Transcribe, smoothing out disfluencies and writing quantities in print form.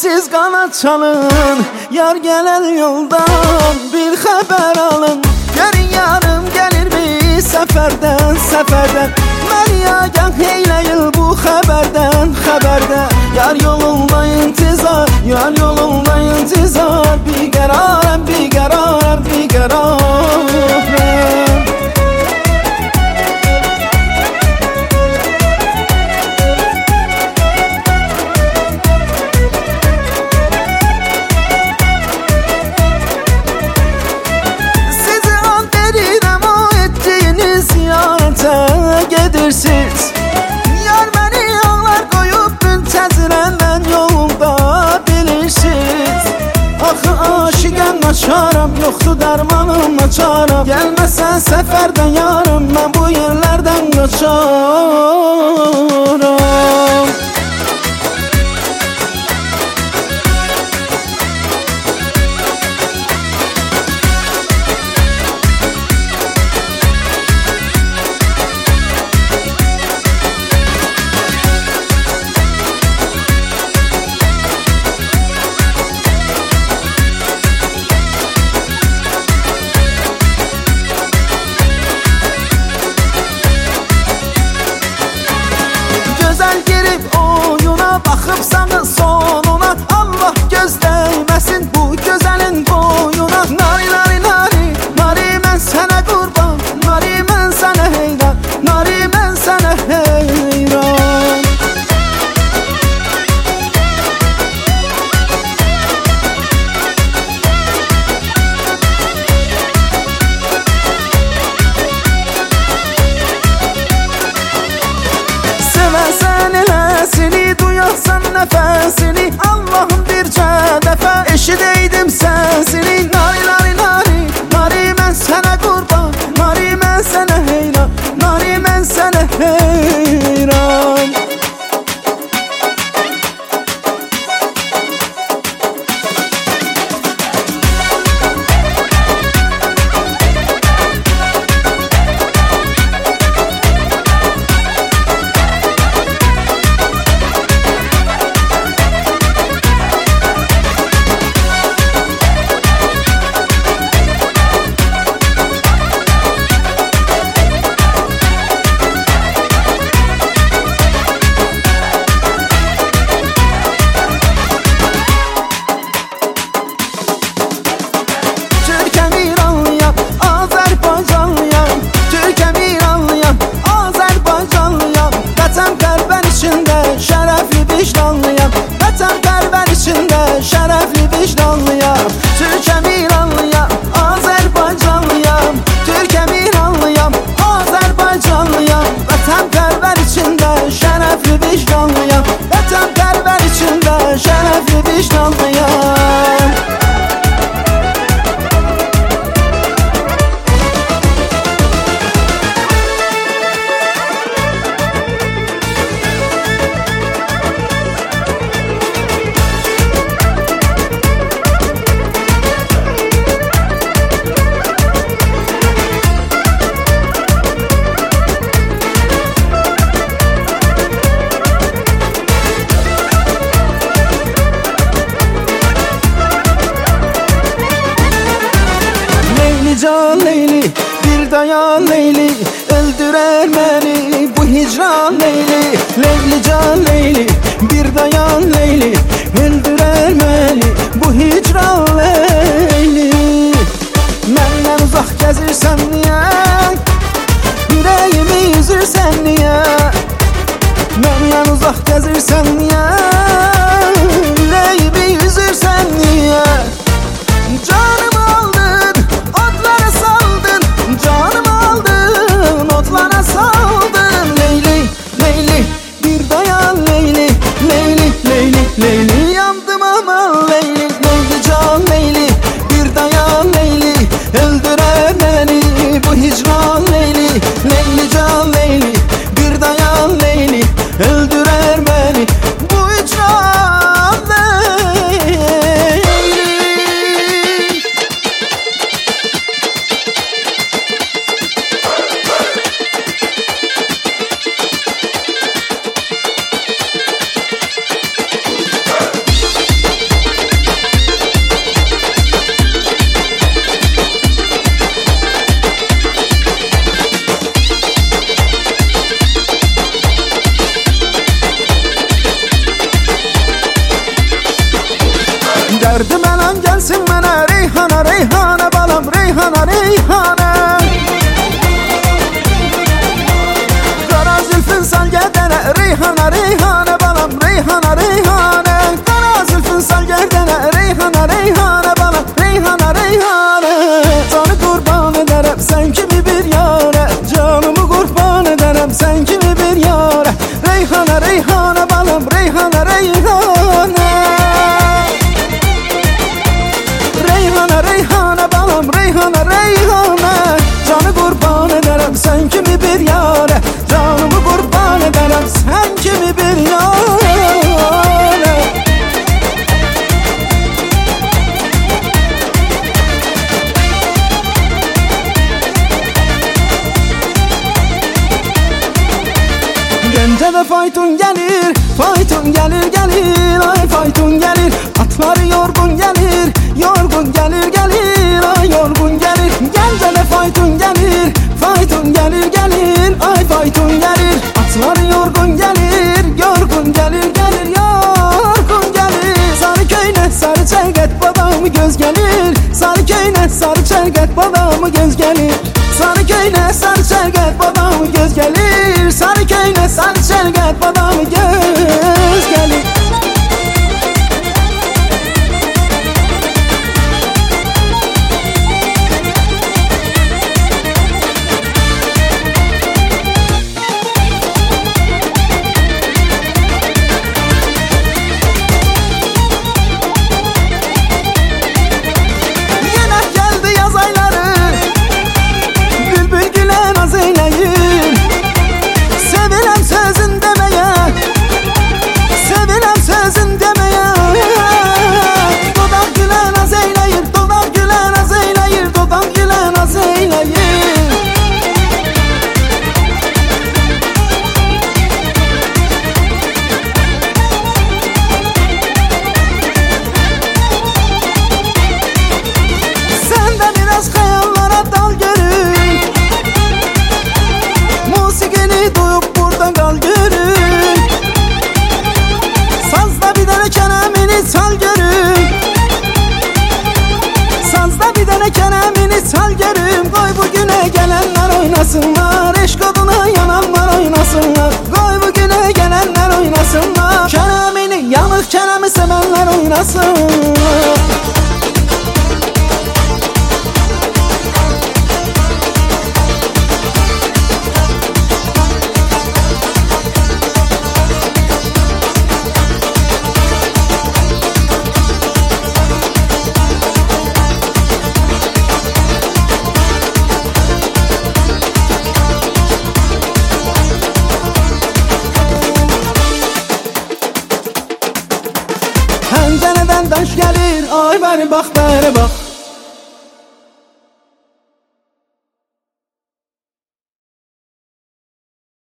siz kanat çalın, yar gelen yoldan bir haber alın. Yarın yarım gelir mi seferden seferden, Meryagah eyleyin bu haberden haberden. Yar yolunda intizar, yar yolunda intizar, bir kararım bir kararım bir kararım. Gedirsiz yar beni yollar koyup müntezirem ben yolda bilirsiz. Axı aşiqəm açaram, yoxdur dermanım açaram. Gelmezsen seferden yarım, ben bu yerlerden kaçaram. Girip oyuna bakıp sana sonuna, Allah göz değmesin bu güzelin boyuna. Nari nari nari, nari ben sana kurban, nari ben sana heyran, nari ben sana heyran. Sevesen elesini, duyarsan nefesini, Allah'ım birce defa eşideydim sesini. Nari nari nari, nari ben sana kurban, nari ben sana heyran, nari ben sana heyran. Şərəfli vicdanlıyam, Türkəm İranlıyam, Azərbaycanlıyam. Türkəm İranlıyam, Azərbaycanlıyam. Vətənpərvər içində şərəfli vicdanlıyam, vətənpərvər içində şərəfli vicdanlıyam. Can Leyli, bir dayan Leyli, öldürer beni bu hicran Leyli. Leyli can Leyli, bir dayan Leyli, öldürer beni bu hicran Leyli. Menden uzak gezirsen niye, yüreğimi üzürsen niye? Menden uzak gezirsen niye, yüreğimi üzürsen niye? Canımı aldın, otlara saldın, canımı aldın, otlara saldın. Leyli, Leyli, bir dayan Leyli, Leyli, Leyli, Leyli, yandım ama Leyli. Leyli can Leyli, bir dayan Leyli, öldürer beni bu hicran Leyli. Leyli can Leyli, bir dayan Leyli, öldürer beni bu Derdim elan gelsin mənə Reyhana, Reyhana balam, Reyhana, Reyhana. Qara zülfün sal gədənə Reyhana, Reyhana balam, Reyhana, Reyhana. Qara zülfün sal gədənə Reyhana, Reyhana balam, Reyhana, Reyhana. Canı qurban edərəm sən kimi bir yara, canımı qurban edərəm sən kimi bir yara. Reyhana, Reyhana balam, Reyhana, Reyhana. Reyhana, Reyhana balam, Reyhana, Reyhana. Canı qurban edərəm sən kimi bir yara, canımı qurban edərəm sən kimi bir yara. Gəncədə fayton gəlir, fayton gəlir, gəlir, ay fayton gəlir. Atları yorgun gəlir, yorgun gəlir, gəlir, ay yorgun gəlir. Gəncədə fayton gəlir, fayton gəlir, gəlir, ay fayton gəlir. Atları yorgun gəlir, yorgun gəlir, gəlir, yorgun gəlir. Sarı köynə, sarı çəlqət, badamı göz gəlir. Sarı köynə, sarı çəlqət, badamı göz gəlir. Sarı köynə, sarı çəlqət, badamı göz gəlir. Sarı köynə, sarı çəlqət, badamı göz gəlir. Sal görüm, qoy bugünə gələnlər oynasınlar. Eşq oduna yananlar oynasınlar. Qoy bugünə gələnlər oynasınlar. Kərəmini, yanıq kərəmi sevənlər oynasınlar. Pəncərədən daş gəlir, ay bəri bax, bəri bax.